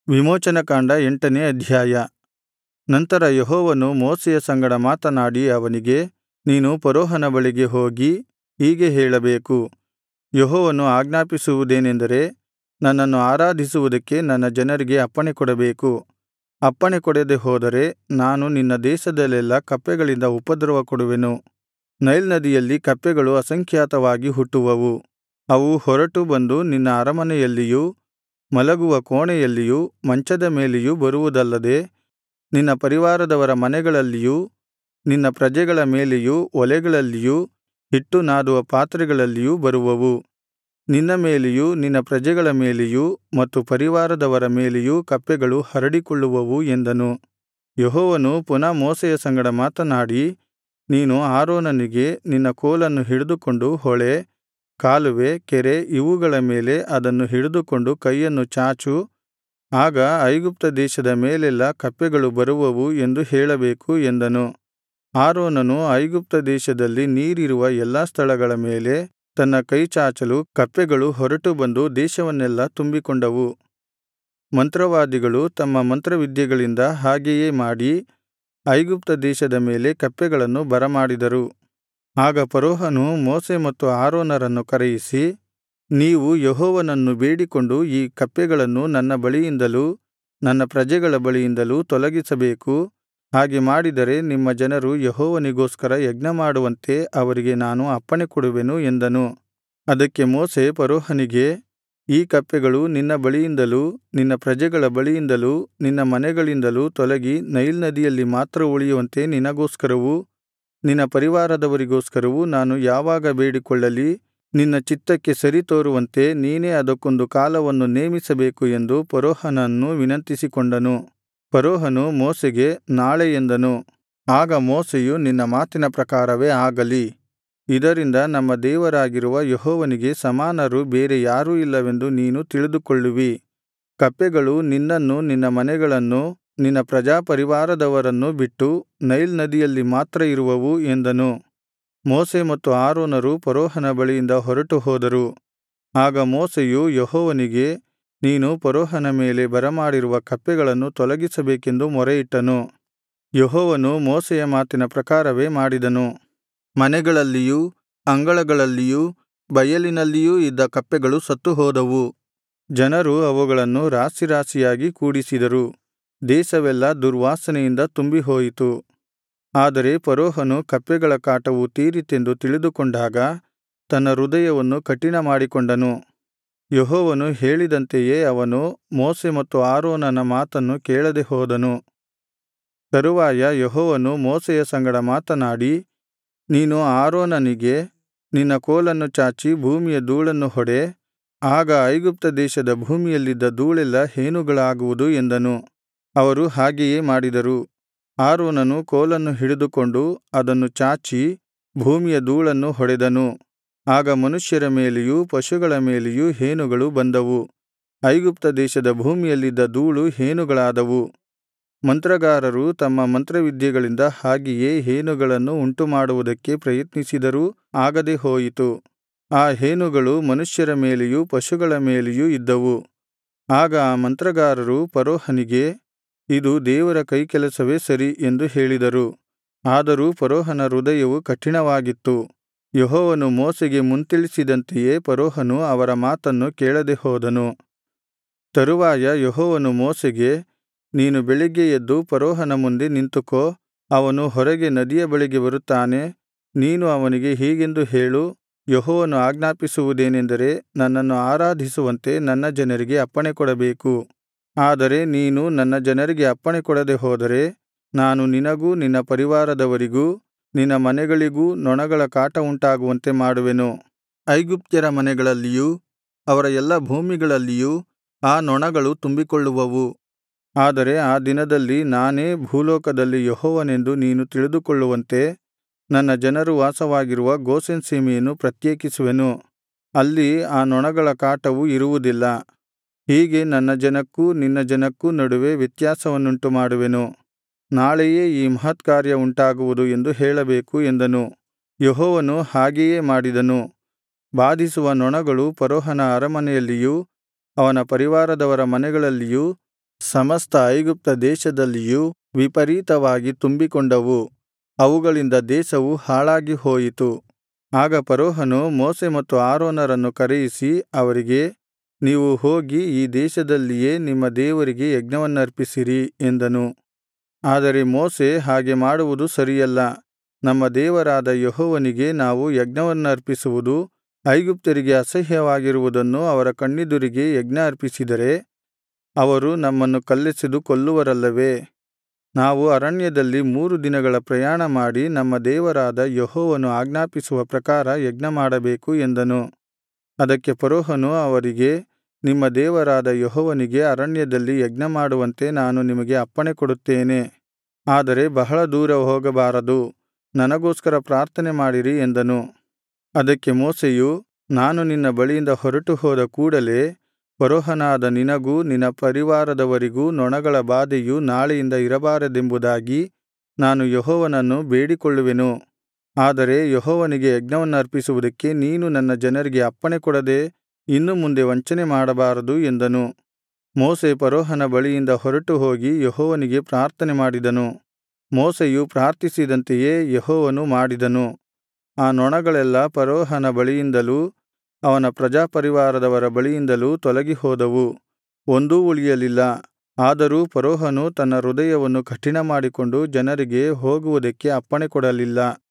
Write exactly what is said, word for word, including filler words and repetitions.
ವಿಮೋಚನಕಾಂಡ ಎಂಟನೇ ಅಧ್ಯಾಯ. ನಂತರ ಯೆಹೋವನು ಮೋಶೆಯ ಸಂಗಡ ಮಾತನಾಡಿ ಅವನಿಗೆ, ನೀನು ಫರೋಹನ ಬಳಿಗೆ ಹೋಗಿ ಹೀಗೆ ಹೇಳಬೇಕು, ಯೆಹೋವನು ಆಜ್ಞಾಪಿಸುವುದೇನೆಂದರೆ, ನನ್ನನ್ನು ಆರಾಧಿಸುವುದಕ್ಕೆ ನನ್ನ ಜನರಿಗೆ ಅಪ್ಪಣೆಕೊಡಬೇಕು. ಅಪ್ಪಣೆಕೊಡದೆ ಹೋದರೆ ನಾನು ನಿನ್ನ ದೇಶದಲ್ಲೆಲ್ಲಾ ಕಪ್ಪೆಗಳಿಂದ ಉಪದ್ರವ ಕೊಡುವೆನು. ನೈಲ್ ನದಿಯಲ್ಲಿ ಕಪ್ಪೆಗಳು ಅಸಂಖ್ಯಾತವಾಗಿ ಹುಟ್ಟುವವು. ಅವು ಹೊರಟು ಬಂದು ನಿನ್ನ ಅರಮನೆಯಲ್ಲಿಯೂ ಮಲಗುವ ಕೋಣೆಯಲ್ಲಿಯೂ ಮಂಚದ ಮೇಲೆಯೂ ಬರುವುದಲ್ಲದೆ, ನಿನ್ನ ಪರಿವಾರದವರ ಮನೆಗಳಲ್ಲಿಯೂ ನಿನ್ನ ಪ್ರಜೆಗಳ ಮೇಲೆಯೂ ಒಲೆಗಳಲ್ಲಿಯೂ ಹಿಟ್ಟು ನಾದುವ ಪಾತ್ರೆಗಳಲ್ಲಿಯೂ ಬರುವವು. ನಿನ್ನ ಮೇಲೆಯೂ ನಿನ್ನ ಪ್ರಜೆಗಳ ಮೇಲೆಯೂ ಮತ್ತು ಪರಿವಾರದವರ ಮೇಲೆಯೂ ಕಪ್ಪೆಗಳು ಹರಡಿಕೊಳ್ಳುವವು ಎಂದನು. ಯೆಹೋವನು ಪುನಃ ಮೋಶೆಯ ಸಂಗಡ ಮಾತನಾಡಿ, ನೀನು ಆರೋನನಿಗೆ ನಿನ್ನ ಕೋಲನ್ನು ಹಿಡಿದುಕೊಂಡು ಹೊಳೆ, ಕಾಲುವೆ, ಕೆರೆ ಇವುಗಳ ಮೇಲೆ ಅದನ್ನು ಹಿಡಿದುಕೊಂಡು ಕೈಯನ್ನು ಚಾಚು, ಆಗ ಐಗುಪ್ತ ದೇಶದ ಮೇಲೆಲ್ಲಾ ಕಪ್ಪೆಗಳು ಬರುವವು ಎಂದು ಹೇಳಬೇಕು ಎಂದನು. ಆರೋನನು ಐಗುಪ್ತ ದೇಶದಲ್ಲಿ ನೀರಿರುವ ಎಲ್ಲಾ ಸ್ಥಳಗಳ ಮೇಲೆ ತನ್ನ ಕೈಚಾಚಲು ಕಪ್ಪೆಗಳು ಹೊರಟು ಬಂದು ದೇಶವನ್ನೆಲ್ಲಾ ತುಂಬಿಕೊಂಡವು. ಮಂತ್ರವಾದಿಗಳು ತಮ್ಮ ಮಂತ್ರವಿದ್ಯೆಗಳಿಂದ ಹಾಗೆಯೇ ಮಾಡಿ ಐಗುಪ್ತ ದೇಶದ ಮೇಲೆ ಕಪ್ಪೆಗಳನ್ನು ಬರಮಾಡಿದರು. ಆಗ ಫರೋಹನು ಮೋಶೆ ಮತ್ತು ಆರೋನರನ್ನು ಕರೆಯಿಸಿ, ನೀವು ಯೆಹೋವನನ್ನು ಬೇಡಿಕೊಂಡು ಈ ಕಪ್ಪೆಗಳನ್ನು ನನ್ನ ಬಳಿಯಿಂದಲೂ ನನ್ನ ಪ್ರಜೆಗಳ ಬಳಿಯಿಂದಲೂ ತೊಲಗಿಸಬೇಕು. ಹಾಗೆ ಮಾಡಿದರೆ ನಿಮ್ಮ ಜನರು ಯೆಹೋವನಿಗೋಸ್ಕರ ಯಜ್ಞಮಾಡುವಂತೆ ಅವರಿಗೆ ನಾನು ಅಪ್ಪಣೆಕೊಡುವೆನು ಎಂದನು. ಅದಕ್ಕೆ ಮೋಶೆ ಫರೋಹನಿಗೆ, ಈ ಕಪ್ಪೆಗಳು ನಿನ್ನ ಬಳಿಯಿಂದಲೂ ನಿನ್ನ ಪ್ರಜೆಗಳ ಬಳಿಯಿಂದಲೂ ನಿನ್ನ ಮನೆಗಳಿಂದಲೂ ತೊಲಗಿ ನೈಲ್ ನದಿಯಲ್ಲಿ ಮಾತ್ರ ಉಳಿಯುವಂತೆ ನಿನಗೋಸ್ಕರವೂ ನಿನ್ನ ಪರಿವಾರದವರಿಗೋಸ್ಕರವೂ ನಾನು ಯಾವಾಗ ಬೇಡಿಕೊಳ್ಳಲಿ, ನಿನ್ನ ಚಿತ್ತಕ್ಕೆ ಸರಿತೋರುವಂತೆ ನೀನೇ ಅದಕ್ಕೊಂದು ಕಾಲವನ್ನು ನೇಮಿಸಬೇಕು ಎಂದು ಫರೋಹನನ್ನು ವಿನಂತಿಸಿಕೊಂಡನು. ಫರೋಹನು ಮೋಶೆಗೆ ನಾಳೆ ಎಂದನು. ಆಗ ಮೋಶೆಯು, ನಿನ್ನ ಮಾತಿನ ಪ್ರಕಾರವೇ ಆಗಲಿ, ಇದರಿಂದ ನಮ್ಮ ದೇವರಾಗಿರುವ ಯೆಹೋವನಿಗೆ ಸಮಾನರು ಬೇರೆ ಯಾರೂ ಇಲ್ಲವೆಂದು ನೀನು ತಿಳಿದುಕೊಳ್ಳುವಿ. ಕಪ್ಪೆಗಳು ನಿನ್ನನ್ನೂ ನಿನ್ನ ಮನೆಗಳನ್ನೂ ನಿನ್ನ ಪ್ರಜಾಪರಿವಾರದವರನ್ನೂ ಬಿಟ್ಟು ನೈಲ್ ನದಿಯಲ್ಲಿ ಮಾತ್ರ ಇರುವವು ಎಂದನು. ಮೋಶೆ ಮತ್ತು ಆರೋನರು ಫರೋಹನ ಬಳಿಯಿಂದ ಹೊರಟು ಹೋದರು. ಆಗ ಮೋಶೆಯು ಯೆಹೋವನಿಗೆ, ನೀನು ಫರೋಹನ ಮೇಲೆ ಬರಮಾಡಿರುವ ಕಪ್ಪೆಗಳನ್ನು ತೊಲಗಿಸಬೇಕೆಂದು ಮೊರೆಯಿಟ್ಟನು. ಯೆಹೋವನು ಮೋಶೆಯ ಮಾತಿನ ಪ್ರಕಾರವೇ ಮಾಡಿದನು. ಮನೆಗಳಲ್ಲಿಯೂ ಅಂಗಳಗಳಲ್ಲಿಯೂ ಬಯಲಿನಲ್ಲಿಯೂ ಇದ್ದ ಕಪ್ಪೆಗಳು ಸತ್ತುಹೋದವು. ಜನರು ಅವುಗಳನ್ನು ರಾಶಿ ರಾಶಿಯಾಗಿ ಕೂಡಿಸಿದರು. ದೇಶವೆಲ್ಲಾ ದುರ್ವಾಸನೆಯಿಂದ ತುಂಬಿಹೋಯಿತು. ಆದರೆ ಫರೋಹನು ಕಪ್ಪೆಗಳ ಕಾಟವು ತೀರಿತೆಂದು ತಿಳಿದುಕೊಂಡಾಗ ತನ್ನ ಹೃದಯವನ್ನು ಕಠಿಣ ಮಾಡಿಕೊಂಡನು. ಯೆಹೋವನು ಹೇಳಿದಂತೆಯೇ ಅವನು ಮೋಶೆ ಮತ್ತು ಆರೋನನ ಮಾತನ್ನು ಕೇಳದೆ ಹೋದನು. ತರುವಾಯ ಯೆಹೋವನು ಮೋಶೆಯ ಸಂಗಡ ಮಾತನಾಡಿ, ನೀನು ಆರೋನನಿಗೆ, ನಿನ್ನ ಕೋಲನ್ನು ಚಾಚಿ ಭೂಮಿಯ ಧೂಳನ್ನು ಹೊಡೆ, ಆಗ ಐಗುಪ್ತ ದೇಶದ ಭೂಮಿಯಲ್ಲಿದ್ದ ಧೂಳೆಲ್ಲಾ ಹೇನುಗಳಾಗುವುದು ಎಂದನು. ಅವರು ಹಾಗೆಯೇ ಮಾಡಿದರು. ಆರೋನನು ಕೋಲನ್ನು ಹಿಡಿದುಕೊಂಡು ಅದನ್ನು ಚಾಚಿ ಭೂಮಿಯ ಧೂಳನ್ನು ಹೊಡೆದನು. ಆಗ ಮನುಷ್ಯರ ಮೇಲೆಯೂ ಪಶುಗಳ ಮೇಲೆಯೂ ಹೇನುಗಳು ಬಂದವು. ಐಗುಪ್ತ ದೇಶದ ಭೂಮಿಯಲ್ಲಿದ್ದ ಧೂಳು ಹೇನುಗಳಾದವು. ಮಂತ್ರಗಾರರು ತಮ್ಮ ಮಂತ್ರವಿದ್ಯೆಗಳಿಂದ ಹಾಗೆಯೇ ಹೇನುಗಳನ್ನು ಉಂಟುಮಾಡುವುದಕ್ಕೆ ಪ್ರಯತ್ನಿಸಿದರೂ ಆಗದೆ ಹೋಯಿತು. ಆ ಹೇನುಗಳು ಮನುಷ್ಯರ ಮೇಲೆಯೂ ಪಶುಗಳ ಮೇಲೆಯೂ ಇದ್ದವು. ಆಗ ಆ ಮಂತ್ರಗಾರರು ಫರೋಹನಿಗೆ, ಇದು ದೇವರ ಕೈಕೆಲಸವೇ ಸರಿ ಎಂದು ಹೇಳಿದರು. ಆದರೂ ಫರೋಹನ ಹೃದಯವು ಕಠಿಣವಾಗಿತ್ತು. ಯೆಹೋವನು ಮೋಶೆಗೆ ಮುಂತಿಳಿಸಿದಂತೆಯೇ ಫರೋಹನು ಅವರ ಮಾತನ್ನು ಕೇಳದೆ ಹೋದನು. ತರುವಾಯ ಯೆಹೋವನು ಮೋಶೆಗೆ, ನೀನು ಬೆಳಿಗ್ಗೆ ಎದ್ದು ಫರೋಹನ ಮುಂದೆ ನಿಂತುಕೋ, ಅವನು ಹೊರಗೆ ನದಿಯ ಬಳಿಗೆ ಬರುತ್ತಾನೆ. ನೀನು ಅವನಿಗೆ ಹೀಗೆಂದು ಹೇಳು, ಯೆಹೋವನು ಆಜ್ಞಾಪಿಸುವುದೇನೆಂದರೆ, ನನ್ನನ್ನು ಆರಾಧಿಸುವಂತೆ ನನ್ನ ಜನರಿಗೆ ಅಪ್ಪಣೆಕೊಡಬೇಕು. ಆದರೆ ನೀನು ನನ್ನ ಜನರಿಗೆ ಅಪ್ಪಣೆಕೊಡದೆ ಹೋದರೆ ನಾನು ನಿನಗೂ ನಿನ್ನ ಪರಿವಾರದವರಿಗೂ ನಿನ್ನ ಮನೆಗಳಿಗೂ ನೊಣಗಳ ಕಾಟ ಉಂಟಾಗುವಂತೆ ಮಾಡುವೆನು. ಐಗುಪ್ತ್ಯರ ಮನೆಗಳಲ್ಲಿಯೂ ಅವರ ಎಲ್ಲಾ ಭೂಮಿಗಳಲ್ಲಿಯೂ ಆ ನೊಣಗಳು ತುಂಬಿಕೊಳ್ಳುವವು. ಆದರೆ ಆ ದಿನದಲ್ಲಿ ನಾನೇ ಭೂಲೋಕದಲ್ಲಿ ಯೆಹೋವನೆಂದು ನೀನು ತಿಳಿದುಕೊಳ್ಳುವಂತೆ ನನ್ನ ಜನರು ವಾಸವಾಗಿರುವ ಗೋಷೆನ್ ಸೀಮೆಯನ್ನು ಪ್ರತ್ಯೇಕಿಸುವೆನು. ಅಲ್ಲಿ ಆ ನೊಣಗಳ ಕಾಟವು ಇರುವುದಿಲ್ಲ. ಹೀಗೆ ನನ್ನ ಜನಕ್ಕೂ ನಿನ್ನ ಜನಕ್ಕೂ ನಡುವೆ ವ್ಯತ್ಯಾಸವನ್ನುಂಟು ಮಾಡುವೆನು. ನಾಳೆಯೇ ಈ ಮಹತ್ಕಾರ್ಯ ಉಂಟಾಗುವುದು ಎಂದು ಹೇಳಬೇಕು ಎಂದನು. ಯೆಹೋವನು ಹಾಗೆಯೇ ಮಾಡಿದನು. ಬಾಧಿಸುವ ನೊಣಗಳು ಫರೋಹನ ಅರಮನೆಯಲ್ಲಿಯೂ ಅವನ ಪರಿವಾರದವರ ಮನೆಗಳಲ್ಲಿಯೂ ಸಮಸ್ತ ಐಗುಪ್ತ ದೇಶದಲ್ಲಿಯೂ ವಿಪರೀತವಾಗಿ ತುಂಬಿಕೊಂಡವು, ಅವುಗಳಿಂದ ದೇಶವು ಹಾಳಾಗಿ ಹೋಯಿತು. ಆಗ ಫರೋಹನು ಮೋಶೆ ಮತ್ತು ಆರೋನರನ್ನು ಕರೆಯಿಸಿ ಅವರಿಗೆ, ನೀವು ಹೋಗಿ ಈ ದೇಶದಲ್ಲಿಯೇ ನಿಮ್ಮ ದೇವರಿಗೆ ಯಜ್ಞವನ್ನರ್ಪಿಸಿರಿ ಎಂದನು. ಆದರೆ ಮೋಶೆ, ಹಾಗೆ ಮಾಡುವುದು ಸರಿಯಲ್ಲ, ನಮ್ಮ ದೇವರಾದ ಯೆಹೋವನಿಗೆ ನಾವು ಯಜ್ಞವನ್ನರ್ಪಿಸುವುದು ಐಗುಪ್ತ್ಯರಿಗೆ ಅಸಹ್ಯವಾಗಿರುವುದನ್ನು ಅವರ ಕಣ್ಣೆದುರಿಗೆ ಯಜ್ಞ ಅರ್ಪಿಸಿದರೆ ಅವರು ನಮ್ಮನ್ನು ಕಲ್ಲೆಸೆದು ಕೊಲ್ಲುವರಲ್ಲವೇ? ನಾವು ಅರಣ್ಯದಲ್ಲಿ ಮೂರು ದಿನಗಳ ಪ್ರಯಾಣ ಮಾಡಿ ನಮ್ಮ ದೇವರಾದ ಯೆಹೋವನು ಆಜ್ಞಾಪಿಸುವ ಪ್ರಕಾರ ಯಜ್ಞಮಾಡಬೇಕು ಎಂದನು. ಅದಕ್ಕೆ ಫರೋಹನು ಅವರಿಗೆ, ನಿಮ್ಮ ದೇವರಾದ ಯೆಹೋವನಿಗೆ ಅರಣ್ಯದಲ್ಲಿ ಯಜ್ಞಮಾಡುವಂತೆ ನಾನು ನಿಮಗೆ ಅಪ್ಪಣೆ ಕೊಡುತ್ತೇನೆ, ಆದರೆ ಬಹಳ ದೂರ ಹೋಗಬಾರದು, ನನಗೋಸ್ಕರ ಪ್ರಾರ್ಥನೆ ಮಾಡಿರಿ ಎಂದನು. ಅದಕ್ಕೆ ಮೋಶೆಯು, ನಾನು ನಿನ್ನ ಬಳಿಯಿಂದ ಹೊರಟು ಹೋದ ಕೂಡಲೆ ಫರೋಹನಾದ ನಿನಗೂ ನಿನ್ನ ಪರಿವಾರದವರಿಗೂ ನೊಣಗಳ ಬಾಧೆಯು ನಾಳೆಯಿಂದ ಇರಬಾರದೆಂಬುದಾಗಿ ನಾನು ಯೆಹೋವನನ್ನು ಬೇಡಿಕೊಳ್ಳುವೆನು. ಆದರೆ ಯೆಹೋವನಿಗೆ ಯಜ್ಞವನ್ನರ್ಪಿಸುವುದಕ್ಕೆ ನೀನು ನನ್ನ ಜನರಿಗೆ ಅಪ್ಪಣೆ ಕೊಡದೆ ಇನ್ನು ಮುಂದೆ ವಂಚನೆ ಮಾಡಬಾರದು ಎಂದನು. ಮೋಶೆ ಫರೋಹನ ಬಳಿಯಿಂದ ಹೊರಟು ಹೋಗಿ ಯೆಹೋವನಿಗೆ ಪ್ರಾರ್ಥನೆ ಮಾಡಿದನು. ಮೋಶೆಯು ಪ್ರಾರ್ಥಿಸಿದಂತೆಯೇ ಯೆಹೋವನು ಮಾಡಿದನು. ಆ ನೊಣಗಳೆಲ್ಲಾ ಫರೋಹನ ಬಳಿಯಿಂದಲೂ ಅವನ ಪ್ರಜಾಪರಿವಾರದವರ ಬಳಿಯಿಂದಲೂ ತೊಲಗಿ ಹೋದವು, ಒಂದೂ ಉಳಿಯಲಿಲ್ಲ. ಆದರೂ ಫರೋಹನು ತನ್ನ ಹೃದಯವನ್ನು ಕಠಿಣಮಾಡಿಕೊಂಡು ಜನರಿಗೆ ಹೋಗುವುದಕ್ಕೆ ಅಪ್ಪಣೆ ಕೊಡಲಿಲ್ಲ.